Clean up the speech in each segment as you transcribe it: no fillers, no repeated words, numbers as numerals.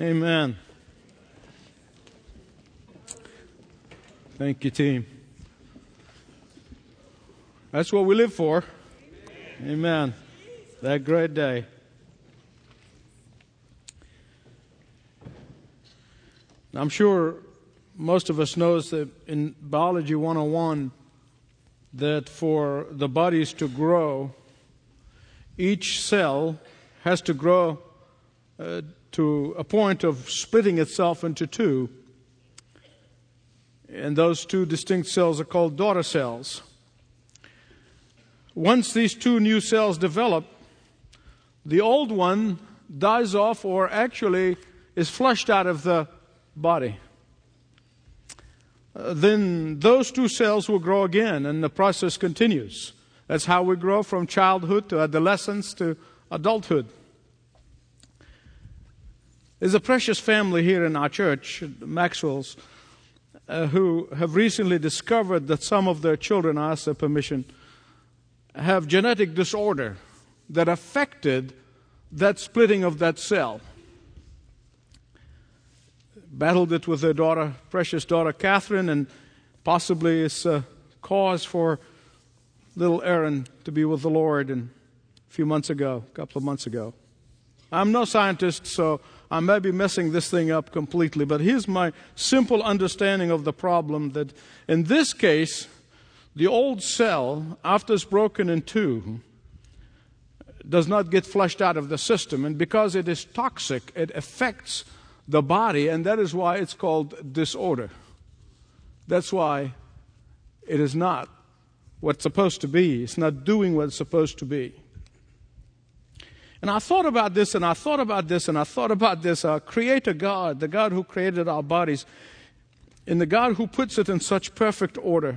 Amen. Thank you, team. That's what we live for. Amen. That great day. I'm sure most of us knows that in Biology 101 that for the bodies to grow, each cell has to grow to a point of splitting itself into two. And those two distinct cells are called daughter cells. Once these two new cells develop, the old one dies off or actually is flushed out of the body. Then those two cells will grow again, and the process continues. That's how we grow from childhood to adolescence to adulthood. There's a precious family here in our church, Maxwell's, who have recently discovered that some of their children, I asked their permission, have genetic disorder that affected that splitting of that cell. Battled it with their daughter, precious daughter Catherine, and possibly it's a cause for little Aaron to be with the Lord a couple of months ago. I'm no scientist, so I may be messing this thing up completely, but here's my simple understanding of the problem, that in this case, the old cell, after it's broken in two, does not get flushed out of the system. And because it is toxic, it affects the body, and that is why it's called disorder. That's why it is not what's supposed to be. It's not doing what it's supposed to be. And I thought about this, and I thought about this, and I thought about this. Our Creator God, the God who created our bodies, and the God who puts it in such perfect order,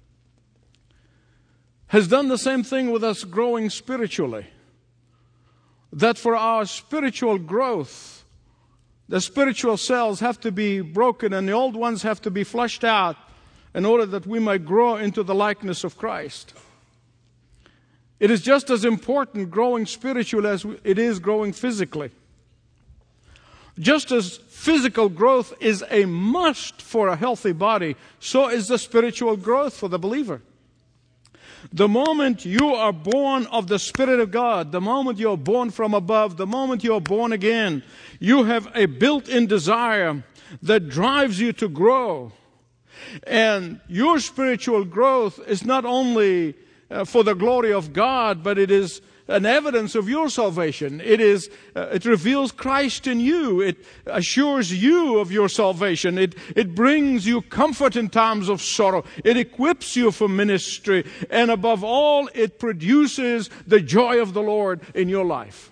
has done the same thing with us growing spiritually. That for our spiritual growth, the spiritual cells have to be broken and the old ones have to be flushed out in order that we might grow into the likeness of Christ. It is just as important growing spiritually as it is growing physically. Just as physical growth is a must for a healthy body, so is the spiritual growth for the believer. The moment you are born of the Spirit of God, the moment you're born from above, the moment you're born again, you have a built-in desire that drives you to grow. And your spiritual growth is not only for the glory of God, but it is an evidence of your salvation. It reveals Christ in you. It assures you of your salvation. It brings you comfort in times of sorrow. It equips you for ministry. And above all, it produces the joy of the Lord in your life.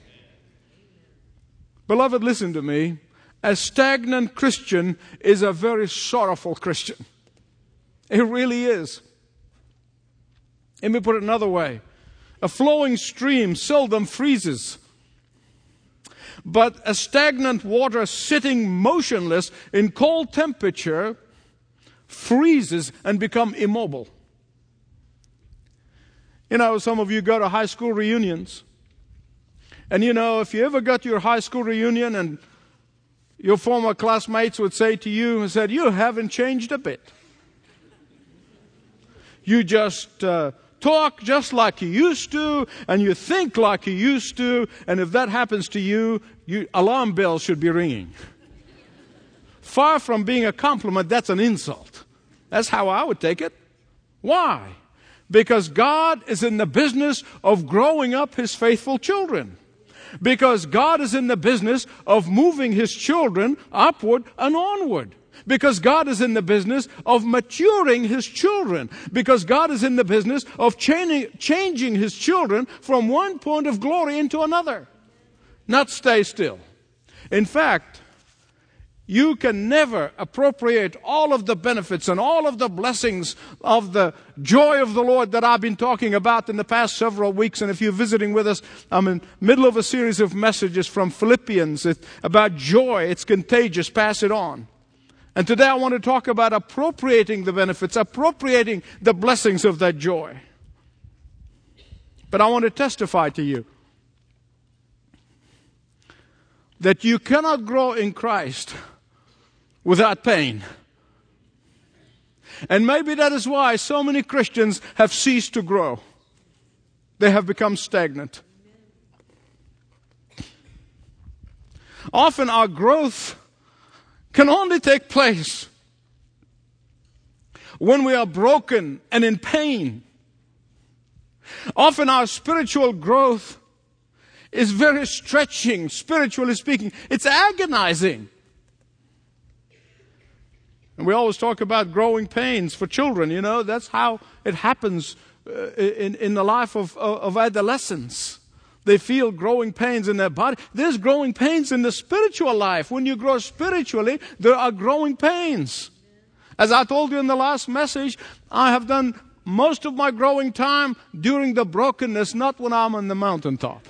Beloved, listen to me. A stagnant Christian is a very sorrowful Christian. It really is. Let me put it another way. A flowing stream seldom freezes. But a stagnant water sitting motionless in cold temperature freezes and becomes immobile. You know, some of you go to high school reunions. And you know, if you ever got your high school reunion and your former classmates would say to you, you haven't changed a bit. You just talk just like you used to, and you think like you used to, and if that happens to you, alarm bells should be ringing. Far from being a compliment, that's an insult. That's how I would take it. Why? Because God is in the business of growing up His faithful children. Because God is in the business of moving His children upward and onward. Because God is in the business of maturing His children. Because God is in the business of changing His children from one point of glory into another. Not stay still. In fact, you can never appropriate all of the benefits and all of the blessings of the joy of the Lord that I've been talking about in the past several weeks. And if you're visiting with us, I'm in the middle of a series of messages from Philippians about joy. It's contagious. Pass it on. And today I want to talk about appropriating the benefits, appropriating the blessings of that joy. But I want to testify to you. that you cannot grow in Christ without pain. And maybe that is why so many Christians have ceased to grow. They have become stagnant. Often our growth can only take place when we are broken and in pain. Often our spiritual growth is very stretching, spiritually speaking. It's agonizing. And we always talk about growing pains for children. You know, that's how it happens in the life of adolescents. They feel growing pains in their body. There's growing pains in the spiritual life. When you grow spiritually, there are growing pains. As I told you in the last message, I have done most of my growing time during the brokenness, not when I'm on the mountaintop.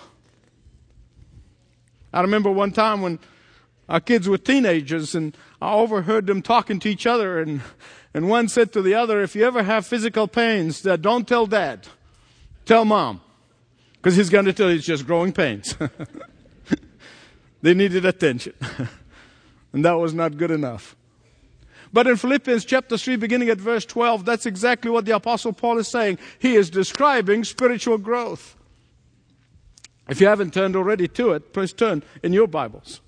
I remember one time when our kids were teenagers and I overheard them talking to each other, and one said to the other, if you ever have physical pains, don't tell Dad, tell Mom, because he's going to tell you it's just growing pains. They needed attention. And that was not good enough. But in Philippians chapter 3, beginning at verse 12, that's exactly what the Apostle Paul is saying. He is describing spiritual growth. If you haven't turned already to it, please turn in your Bibles.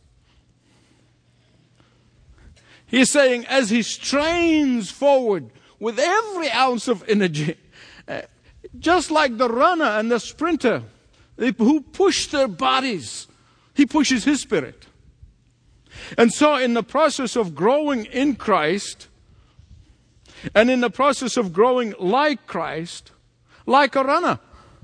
He's saying, as he strains forward with every ounce of energy, just like the runner and the sprinter who push their bodies, he pushes his spirit. And so in the process of growing in Christ, and in the process of growing like Christ, like a runner,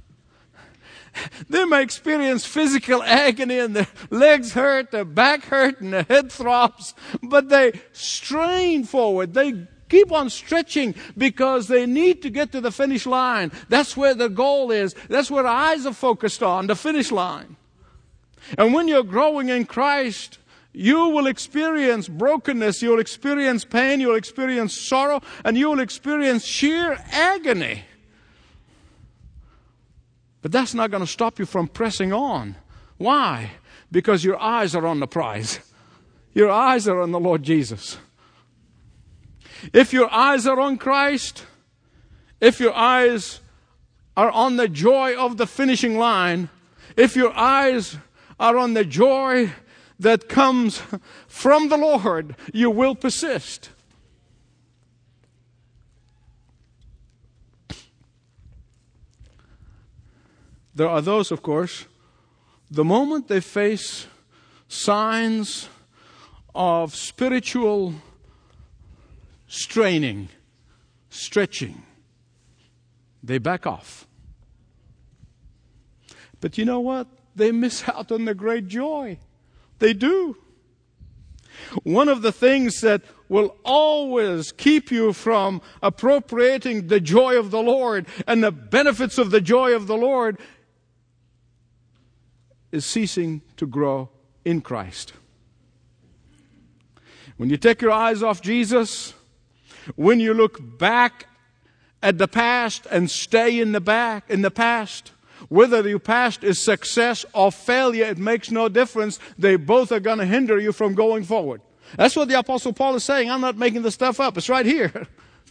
they may experience physical agony and their legs hurt, their back hurt, and their head throbs, but they strain forward. They keep on stretching because they need to get to the finish line. That's where the goal is. That's where the eyes are focused on, the finish line. And when you're growing in Christ, you will experience brokenness, you'll experience pain, you'll experience sorrow, and you will experience sheer agony. But that's not going to stop you from pressing on. Why? Because your eyes are on the prize. Your eyes are on the Lord Jesus. If your eyes are on Christ, if your eyes are on the joy of the finishing line, if your eyes are on the joy that comes from the Lord, you will persist. There are those, of course, the moment they face signs of spiritual straining, stretching, they back off. But you know what? They miss out on the great joy. They do. One of the things that will always keep you from appropriating the joy of the Lord and the benefits of the joy of the Lord is ceasing to grow in Christ. When you take your eyes off Jesus, when you look back at the past and stay in the past, whether your past is success or failure, it makes no difference. They both are going to hinder you from going forward. That's what the Apostle Paul is saying. I'm not making this stuff up. It's right here.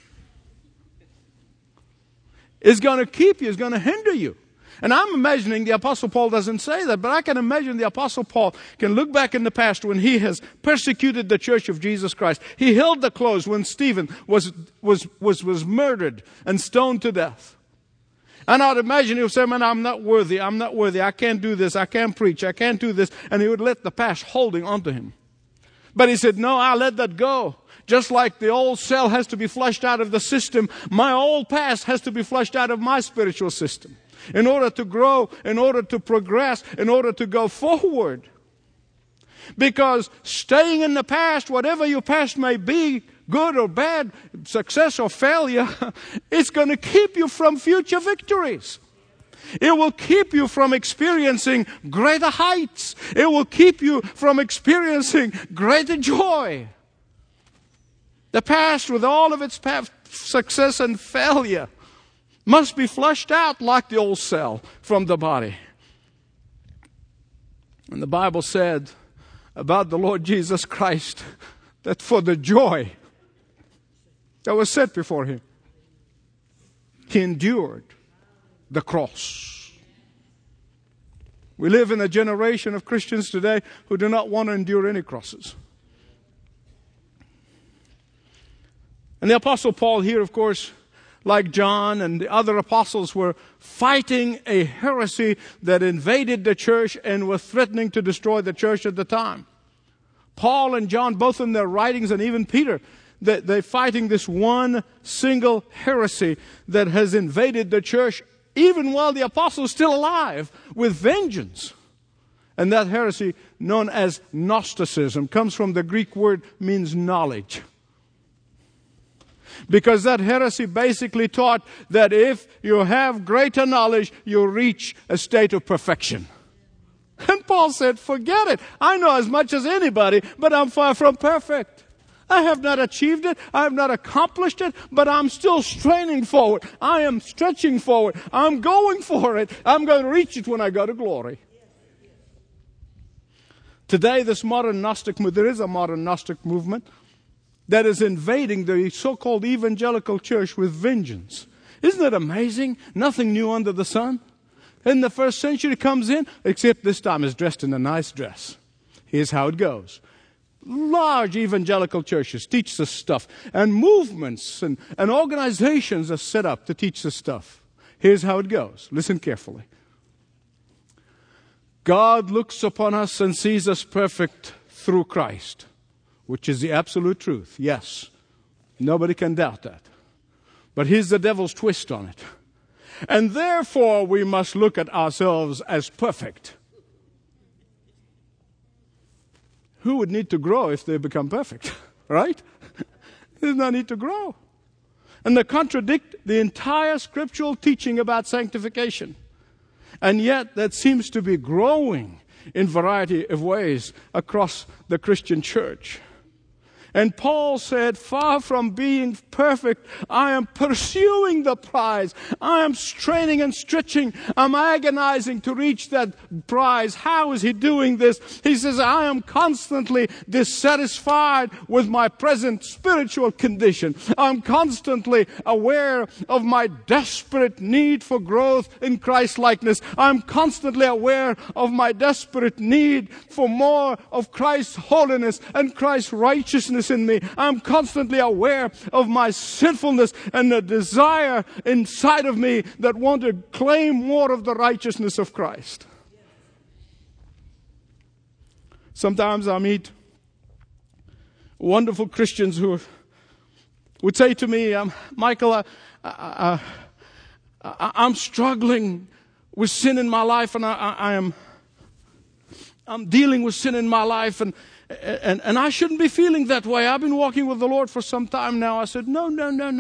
It's going to keep you. It's going to hinder you. And I'm imagining the Apostle Paul doesn't say that, but I can imagine the Apostle Paul can look back in the past when he has persecuted the church of Jesus Christ. He held the clothes when Stephen was murdered and stoned to death. And I'd imagine he would say, man, I'm not worthy. I can't do this. I can't preach. I can't do this. And he would let the past holding onto him. But he said, no, I'll let that go. Just like the old cell has to be flushed out of the system, my old past has to be flushed out of my spiritual system. In order to grow, in order to progress, in order to go forward. Because staying in the past, whatever your past may be, good or bad, success or failure, it's going to keep you from future victories. It will keep you from experiencing greater heights. It will keep you from experiencing greater joy. The past, with all of its success and failure, must be flushed out like the old cell from the body. And the Bible said about the Lord Jesus Christ, that for the joy that was set before him, he endured the cross. We live in a generation of Christians today who do not want to endure any crosses. And the Apostle Paul here, of course, like John and the other apostles, were fighting a heresy that invaded the church and was threatening to destroy the church at the time. Paul and John, both in their writings, and even Peter, they're fighting this one single heresy that has invaded the church even while the apostle is still alive, with vengeance. And that heresy, known as Gnosticism, comes from the Greek word means knowledge. Because that heresy basically taught that if you have greater knowledge, you'll reach a state of perfection. And Paul said, forget it. I know as much as anybody, but I'm far from perfect. I have not achieved it. I have not accomplished it, but I'm still straining forward. I am stretching forward. I'm going for it. I'm going to reach it when I go to glory. Today, this modern Gnostic, there is a modern Gnostic movement that is invading the so-called evangelical church with vengeance. Isn't it amazing? Nothing new under the sun. In the first century comes in, except this time is dressed in a nice dress. Here's how it goes. Large evangelical churches teach this stuff, and movements and organizations are set up to teach this stuff. Here's how it goes. Listen carefully. God looks upon us and sees us perfect through Christ, which is the absolute truth. Yes, nobody can doubt that. But here's the devil's twist on it. And therefore we must look at ourselves as perfect. Who would need to grow if they become perfect? Right? There's no need to grow. And they contradict the entire scriptural teaching about sanctification. And yet that seems to be growing in variety of ways across the Christian church. And Paul said, far from being perfect, I am pursuing the prize. I am straining and stretching. I'm agonizing to reach that prize. How is he doing this? He says, I am constantly dissatisfied with my present spiritual condition. I'm constantly aware of my desperate need for growth in Christ-likeness. I'm constantly aware of my desperate need for more of Christ's holiness and Christ's righteousness in me. I'm constantly aware of my sinfulness and the desire inside of me that want to claim more of the righteousness of Christ. Sometimes I meet wonderful Christians who would say to me, Michael, I'm struggling with sin in my life, and I'm dealing with sin in my life, and I shouldn't be feeling that way. I've been walking with the Lord for some time now. I said, no.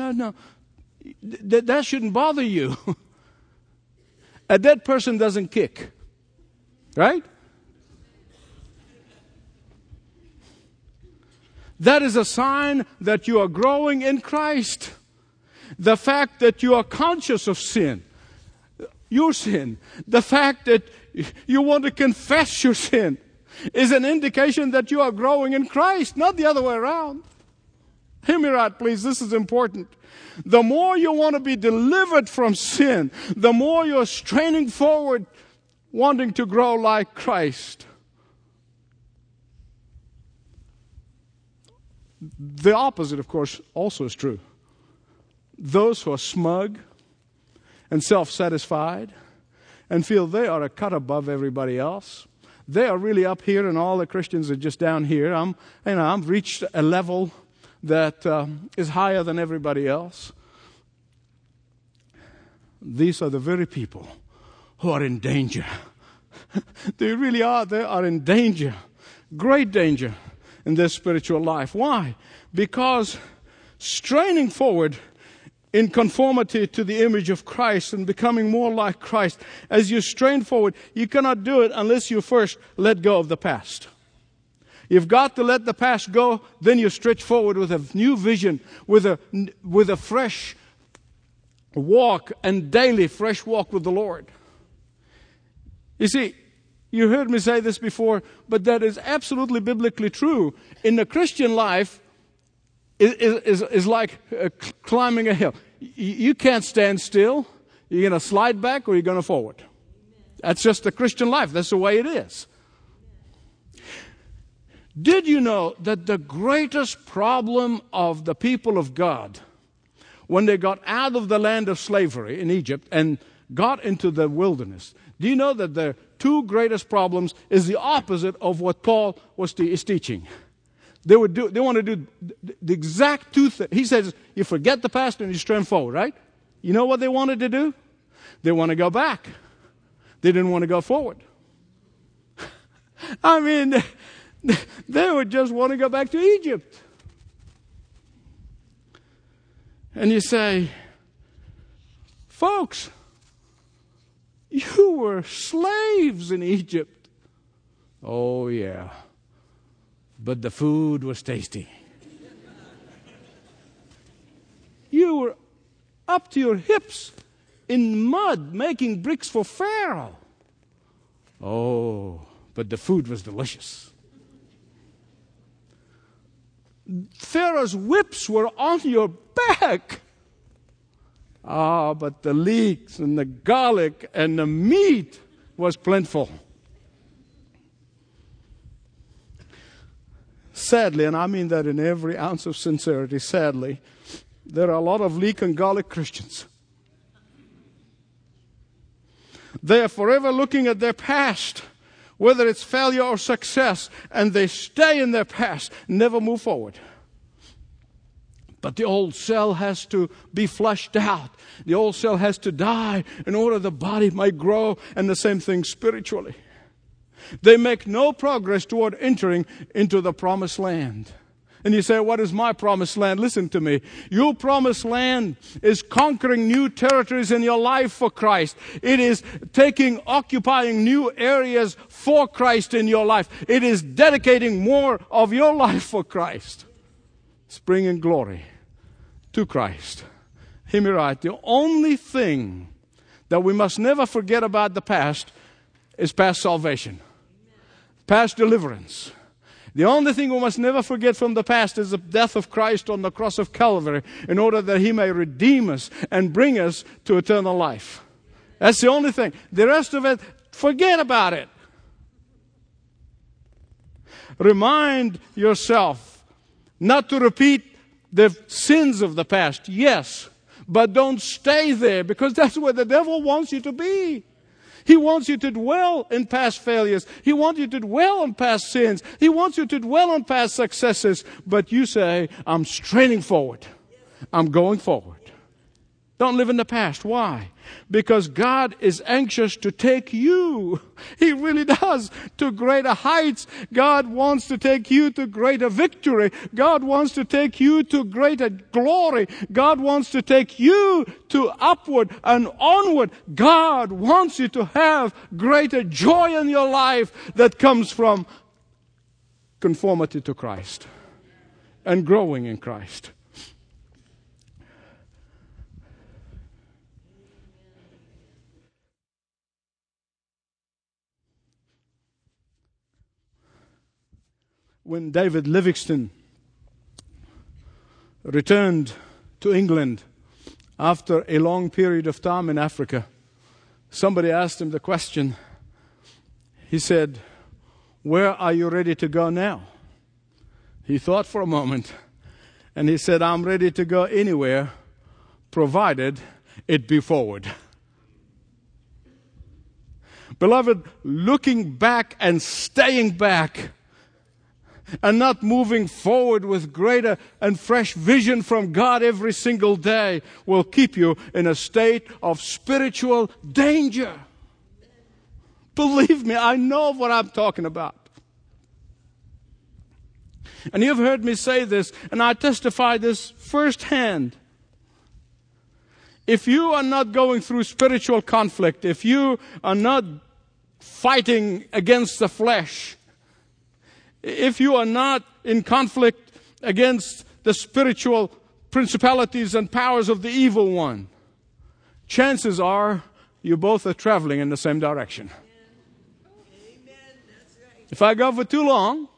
That shouldn't bother you. A dead person doesn't kick. Right? That is a sign that you are growing in Christ. The fact that you are conscious of sin, your sin, the fact that you want to confess your sin, is an indication that you are growing in Christ, not the other way around. Hear me right, please. This is important. The more you want to be delivered from sin, the more you're straining forward, wanting to grow like Christ. The opposite, of course, also is true. Those who are smug and self-satisfied and feel they are a cut above everybody else, they are really up here, and all the Christians are just down here. I've reached a level that is higher than everybody else. These are the very people who are in danger. They really are. They are in danger, great danger in their spiritual life. Why? Because straining forward in conformity to the image of Christ and becoming more like Christ, as you strain forward, you cannot do it unless you first let go of the past. You've got to let the past go, then you stretch forward with a new vision, with a fresh walk, and daily fresh walk with the Lord. You see, you heard me say this before, but that is absolutely biblically true. In the Christian life, is like climbing a hill. You can't stand still. You're going to slide back or you're going to forward. That's just the Christian life. That's the way it is. Did you know that the greatest problem of the people of God, when they got out of the land of slavery in Egypt and got into the wilderness, do you know that the two greatest problems is the opposite of what Paul is teaching? They want to do the exact two things. He says, you forget the past and you strain forward, right? You know what they wanted to do? They want to go back. They didn't want to go forward. I mean, they would just want to go back to Egypt. And you say, folks, you were slaves in Egypt. Oh, yeah. But the food was tasty. You were up to your hips in mud making bricks for Pharaoh. Oh, but the food was delicious. Pharaoh's whips were on your back. Ah, but the leeks and the garlic and the meat was plentiful. Sadly, and I mean that in every ounce of sincerity, sadly, there are a lot of leek and garlic Christians. They are forever looking at their past, whether it's failure or success, and they stay in their past, never move forward. But the old cell has to be flushed out. The old cell has to die in order the body might grow, and the same thing spiritually. They make no progress toward entering into the promised land. And you say, what is my promised land? Listen to me. Your promised land is conquering new territories in your life for Christ. It is occupying new areas for Christ in your life. It is dedicating more of your life for Christ. It's bringing glory to Christ. Hear me right. The only thing that we must never forget about the past is past salvation. Past deliverance. The only thing we must never forget from the past is the death of Christ on the cross of Calvary in order that He may redeem us and bring us to eternal life. That's the only thing. The rest of it, forget about it. Remind yourself not to repeat the sins of the past, yes, but don't stay there because that's where the devil wants you to be. He wants you to dwell in past failures. He wants you to dwell on past sins. He wants you to dwell on past successes. But you say, I'm straining forward. I'm going forward. Don't live in the past. Why? Because God is anxious to take you. He really does. To greater heights. God wants to take you to greater victory. God wants to take you to greater glory. God wants to take you to upward and onward. God wants you to have greater joy in your life that comes from conformity to Christ and growing in Christ. When David Livingstone returned to England after a long period of time in Africa, somebody asked him the question. He said, where are you ready to go now? He thought for a moment, and he said, I'm ready to go anywhere, provided it be forward. Beloved, looking back and staying back and not moving forward with greater and fresh vision from God every single day will keep you in a state of spiritual danger. Believe me, I know what I'm talking about. And you've heard me say this, and I testify this firsthand. If you are not going through spiritual conflict, if you are not fighting against the flesh, if you are not in conflict against the spiritual principalities and powers of the evil one, chances are you both are traveling in the same direction. If I go for too long,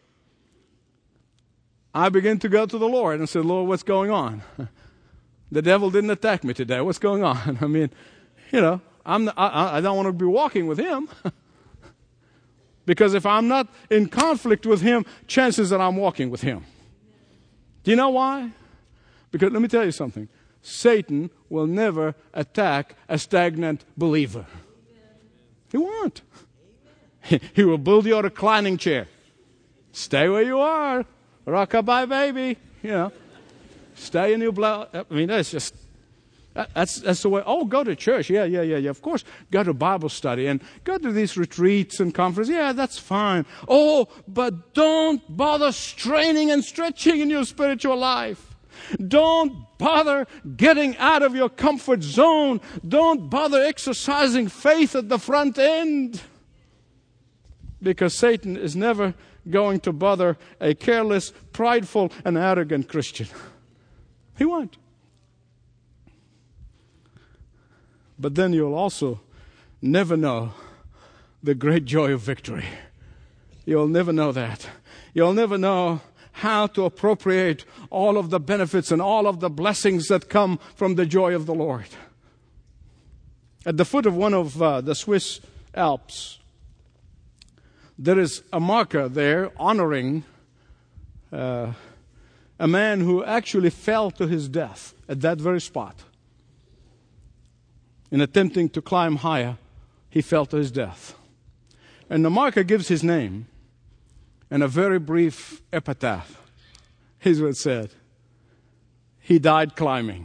I begin to go to the Lord and say, Lord, what's going on? The devil didn't attack me today. What's going on? I mean, I don't want to be walking with him. Because if I'm not in conflict with him, chances that I'm walking with him. Do you know why? Because let me tell you something. Satan will never attack a stagnant believer. He won't. He will build you a reclining chair. Stay where you are. Rockabye, baby. Stay in your blood. I mean, that's the way. Oh, go to church. Yeah. Of course, go to Bible study and go to these retreats and conferences. Yeah, that's fine. Oh, but don't bother straining and stretching in your spiritual life. Don't bother getting out of your comfort zone. Don't bother exercising faith at the front end. Because Satan is never going to bother a careless, prideful, and arrogant Christian. He won't. But then you'll also never know the great joy of victory. You'll never know that. You'll never know how to appropriate all of the benefits and all of the blessings that come from the joy of the Lord. At the foot of one of the Swiss Alps, there is a marker there honoring a man who actually fell to his death at that very spot. In attempting to climb higher, he fell to his death. And the marker gives his name and a very brief epitaph. Here's what it said. He died climbing.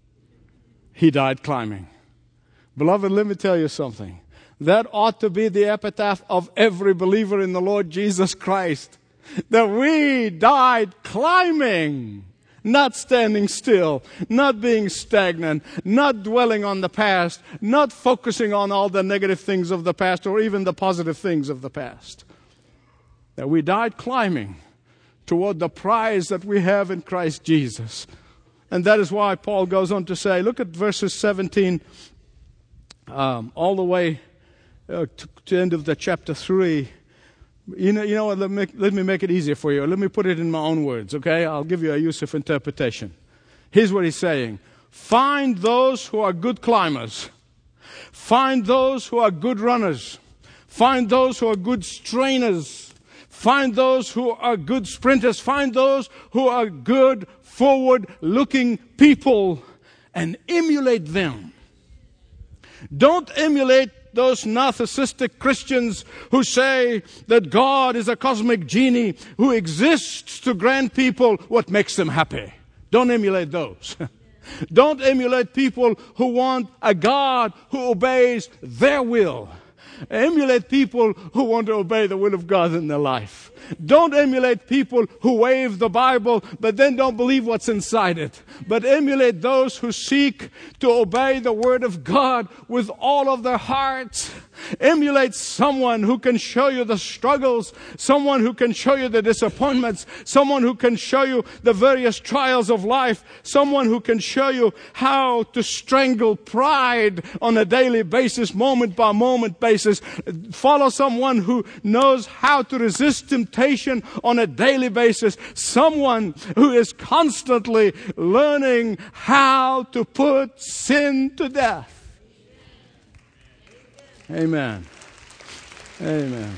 He died climbing. Beloved, let me tell you something. That ought to be the epitaph of every believer in the Lord Jesus Christ. That we died climbing. Not standing still, not being stagnant, not dwelling on the past, not focusing on all the negative things of the past or even the positive things of the past. That we died climbing toward the prize that we have in Christ Jesus. And that is why Paul goes on to say, look at verses 17 all the way to the end of the chapter 3. You know what, let me make it easier for you. Let me put it in my own words, okay? I'll give you a use of interpretation. Here's what he's saying. Find those who are good climbers. Find those who are good runners. Find those who are good strainers. Find those who are good sprinters. Find those who are good forward-looking people and emulate them. Don't emulate those narcissistic Christians who say that God is a cosmic genie who exists to grant people what makes them happy. Don't emulate those. Don't emulate people who want a God who obeys their will. Emulate people who want to obey the will of God in their life. Don't emulate people who wave the Bible but then don't believe what's inside it. But emulate those who seek to obey the Word of God with all of their hearts. Emulate someone who can show you the struggles, someone who can show you the disappointments, someone who can show you the various trials of life, someone who can show you how to strangle pride on a daily basis, moment by moment basis. Follow someone who knows how to resist temptation on a daily basis, someone who is constantly learning how to put sin to death. Amen. Amen.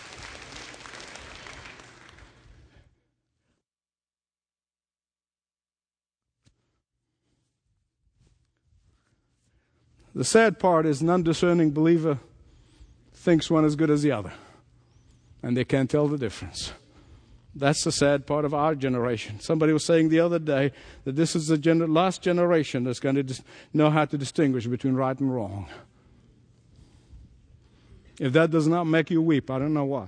The sad part is an undiscerning believer thinks one as good as the other, and they can't tell the difference. That's the sad part of our generation. Somebody was saying the other day that this is the last generation that's going to know how to distinguish between right and wrong. If that does not make you weep, I don't know what.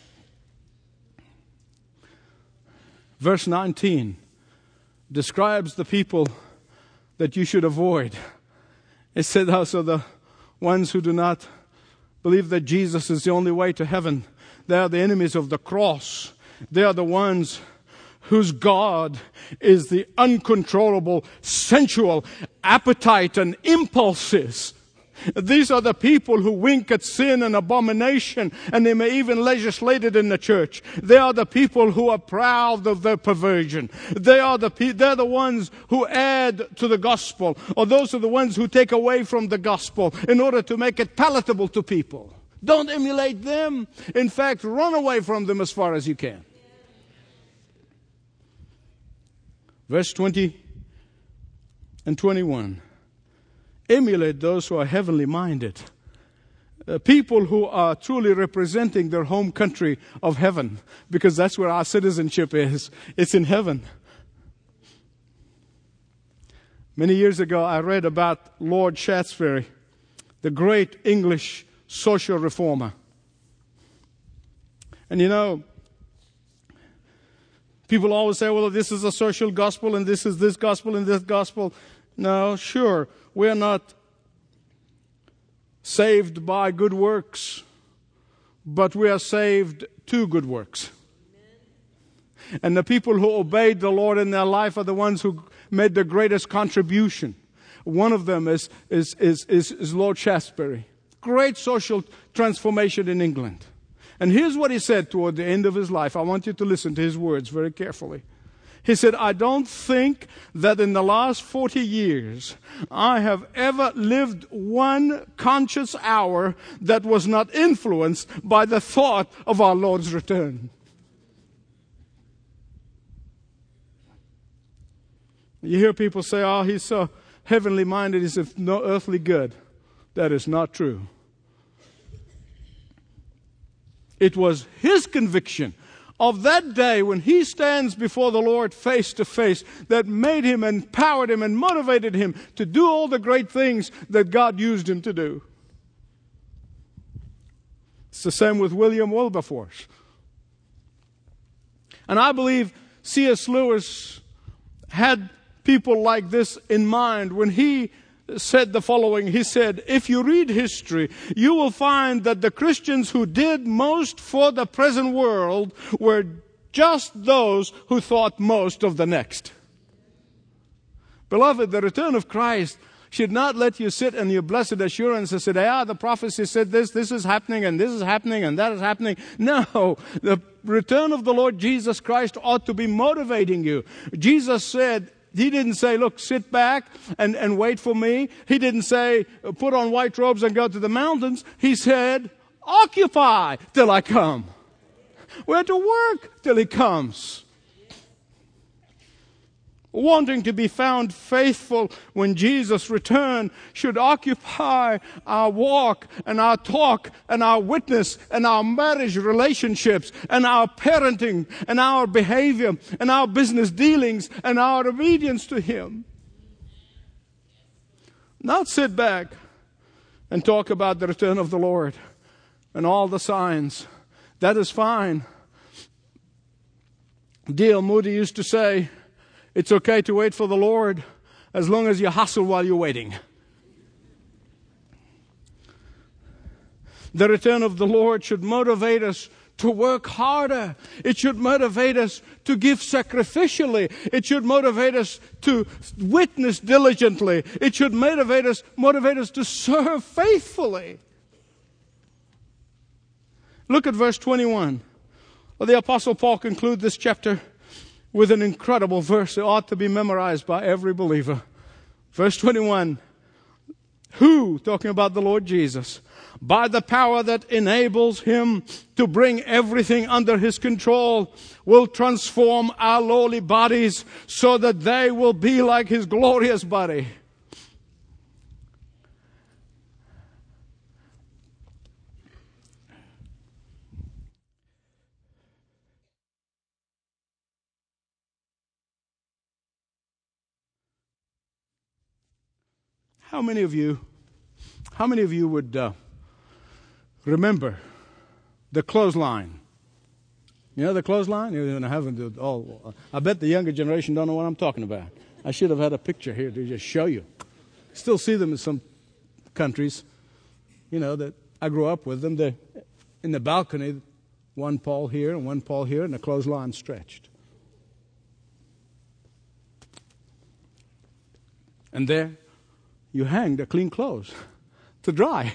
Verse 19 describes the people that you should avoid. It said also the ones who do not believe that Jesus is the only way to heaven. They are the enemies of the cross. They are the ones whose God is the uncontrollable sensual appetite and impulses. These are the people who wink at sin and abomination, and they may even legislate it in the church. They are the people who are proud of their perversion. They're the ones who add to the gospel, or those are the ones who take away from the gospel in order to make it palatable to people. Don't emulate them. In fact, run away from them as far as you can. Verse 20 and 21. Emulate those who are heavenly minded. People who are truly representing their home country of heaven, because that's where our citizenship is. It's in heaven. Many years ago, I read about Lord Shaftesbury, the great English social reformer. And you know, people always say, well, this is a social gospel, and this is this gospel, and this gospel. No, sure, we're not saved by good works, but we are saved to good works. And the people who obeyed the Lord in their life are the ones who made the greatest contribution. One of them is Lord Shaftesbury. Great social transformation in England. And here's what he said toward the end of his life. I want you to listen to his words very carefully. He said, I don't think that in the last 40 years I have ever lived one conscious hour that was not influenced by the thought of our Lord's return. You hear people say, oh, he's so heavenly minded, he's of no earthly good. That is not true. It was his conviction of that day when he stands before the Lord face to face that made him, empowered him, and motivated him to do all the great things that God used him to do. It's the same with William Wilberforce. And I believe C.S. Lewis had people like this in mind when he said the following. He said, if you read history, you will find that the Christians who did most for the present world were just those who thought most of the next. Beloved, the return of Christ should not let you sit in your blessed assurance and say, the prophecy said this is happening, and this is happening, and that is happening. No, the return of the Lord Jesus Christ ought to be motivating you. Jesus said, he didn't say, look, sit back and wait for me. He didn't say, put on white robes and go to the mountains. He said, occupy till I come. We're to work till he comes. Wanting to be found faithful when Jesus returned should occupy our walk and our talk and our witness and our marriage relationships and our parenting and our behavior and our business dealings and our obedience to him. Not sit back and talk about the return of the Lord and all the signs. That is fine. D.L. Moody used to say, it's okay to wait for the Lord as long as you hustle while you're waiting. The return of the Lord should motivate us to work harder. It should motivate us to give sacrificially. It should motivate us to witness diligently. It should motivate us to serve faithfully. Look at verse 21. Well, the Apostle Paul concludes this chapter with an incredible verse that ought to be memorized by every believer. Verse 21. Who, talking about the Lord Jesus, by the power that enables him to bring everything under his control, will transform our lowly bodies so that they will be like his glorious body. How many of you would remember the clothesline? You know the clothesline? I bet the younger generation don't know what I'm talking about. I should have had a picture here to just show you. Still see them in some countries, that I grew up with them. They're in the balcony, one pole here and one pole here, and the clothesline stretched. And there you hang the clean clothes to dry.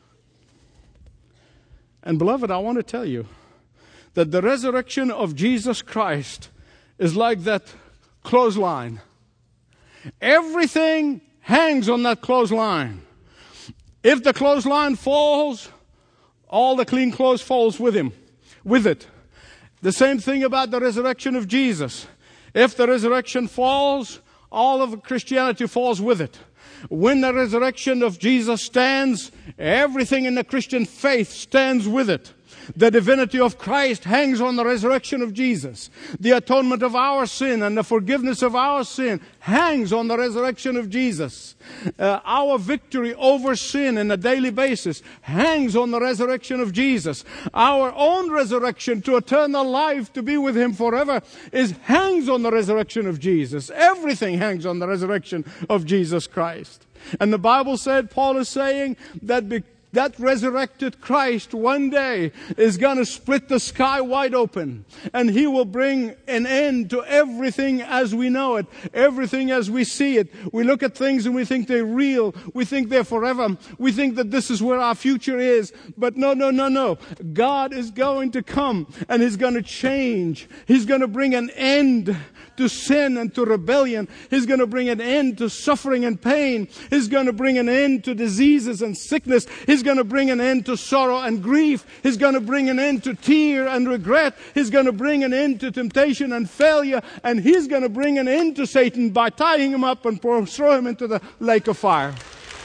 And beloved, I want to tell you that the resurrection of Jesus Christ is like that clothesline. Everything hangs on that clothesline. If the clothesline falls, all the clean clothes falls with it. The same thing about the resurrection of Jesus. If the resurrection falls, all of Christianity falls with it. When the resurrection of Jesus stands, everything in the Christian faith stands with it. The divinity of Christ hangs on the resurrection of Jesus. The atonement of our sin and the forgiveness of our sin hangs on the resurrection of Jesus. Our victory over sin on a daily basis hangs on the resurrection of Jesus. Our own resurrection to eternal life, to be with Him forever, hangs on the resurrection of Jesus. Everything hangs on the resurrection of Jesus Christ. And the Bible said, Paul is saying that resurrected Christ one day is going to split the sky wide open. And He will bring an end to everything as we know it. Everything as we see it. We look at things and we think they're real. We think they're forever. We think that this is where our future is. But no. God is going to come and He's going to change. He's going to bring an end to sin and to rebellion. He's going to bring an end to suffering and pain. He's going to bring an end to diseases and sickness. He's going to bring an end to sorrow and grief. He's going to bring an end to tear and regret. He's going to bring an end to temptation and failure. And He's going to bring an end to Satan by tying him up and throw him into the lake of fire.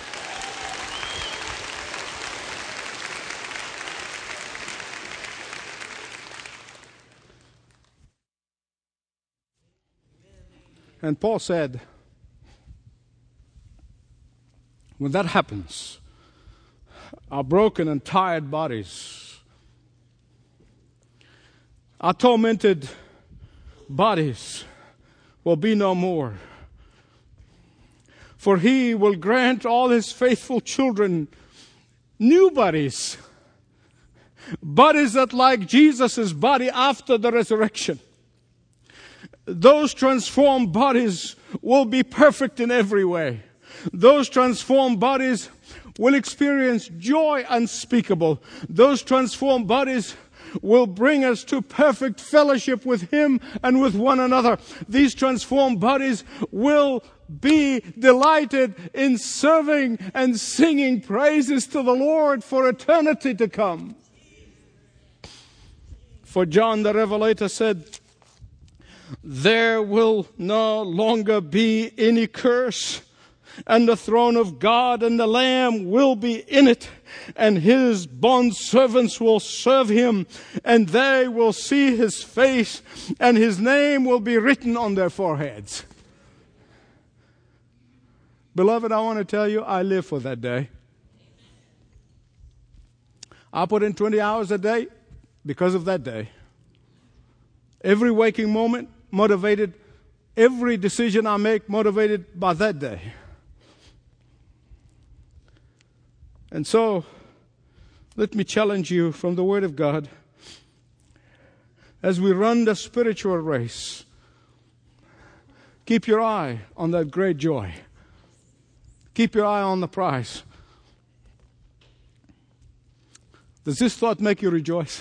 And Paul said, when that happens, our broken and tired bodies, our tormented bodies will be no more. For He will grant all His faithful children new bodies. Bodies that like Jesus' body after the resurrection. Those transformed bodies will be perfect in every way. Those transformed bodies will experience joy unspeakable. Those transformed bodies will bring us to perfect fellowship with Him and with one another. These transformed bodies will be delighted in serving and singing praises to the Lord for eternity to come. For John the Revelator said, there will no longer be any curse, and the throne of God and the Lamb will be in it, and His bondservants will serve Him, and they will see His face, and His name will be written on their foreheads. Beloved, I want to tell you, I live for that day. I put in 20 hours a day because of that day. Every waking moment motivated, every decision I make motivated by that day. And so, let me challenge you from the Word of God as we run the spiritual race. Keep your eye on that great joy. Keep your eye on the prize. Does this thought make you rejoice?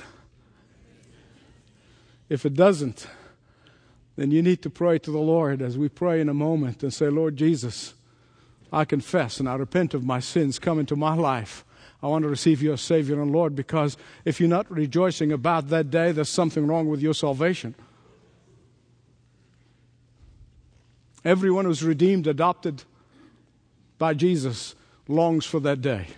If it doesn't, then you need to pray to the Lord as we pray in a moment and say, Lord Jesus, I confess and I repent of my sins. Come into my life. I want to receive you as Savior and Lord, because if you're not rejoicing about that day, there's something wrong with your salvation. Everyone who's redeemed, adopted by Jesus, longs for that day.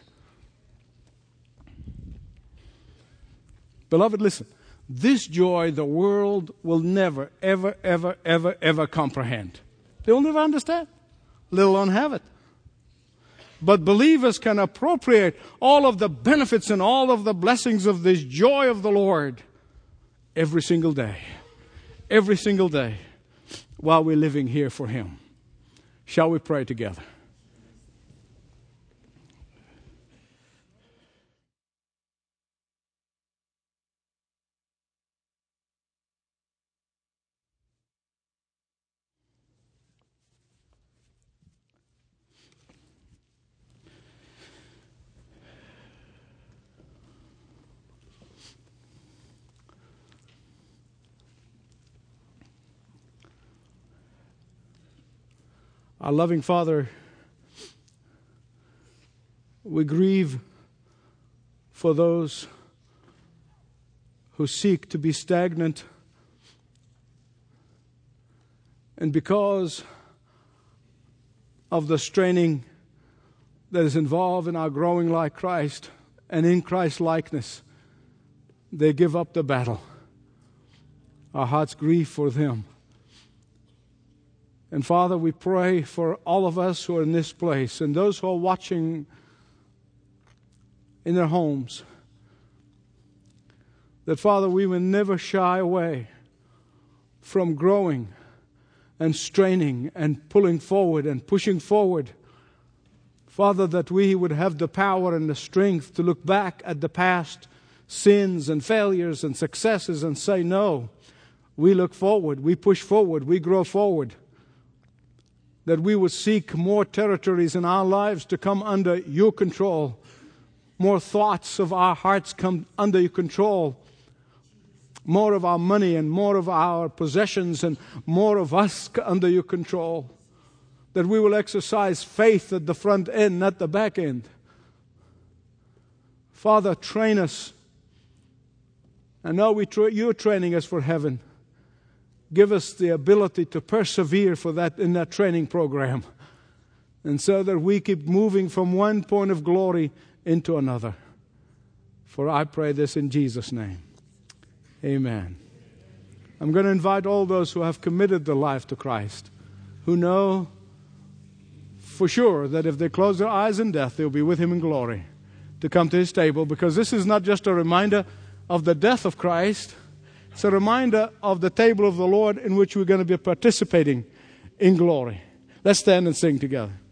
Beloved, listen. This joy the world will never, ever comprehend. They will never understand, let alone have it. But believers can appropriate all of the benefits and all of the blessings of this joy of the Lord every single day. Every single day while we're living here for Him. Shall we pray together? Our loving Father, we grieve for those who seek to be stagnant, and because of the straining that is involved in our growing like Christ and in Christ's likeness, they give up the battle. Our hearts grieve for them. And Father, we pray for all of us who are in this place and those who are watching in their homes, that Father, we will never shy away from growing and straining and pulling forward and pushing forward. Father, that we would have the power and the strength to look back at the past sins and failures and successes and say, no, we look forward, we push forward, we grow forward. That we would seek more territories in our lives to come under your control. More thoughts of our hearts come under your control. More of our money and more of our possessions and more of us under your control. That we will exercise faith at the front end, not the back end. Father, train us. I know you're training us for heaven. Give us the ability to persevere for that in that training program. And so that we keep moving from one point of glory into another. For I pray this in Jesus' name. Amen. I'm going to invite all those who have committed their life to Christ, who know for sure that if they close their eyes in death, they'll be with Him in glory, to come to His table, because this is not just a reminder of the death of Christ. It's a reminder of the table of the Lord in which we're going to be participating in glory. Let's stand and sing together.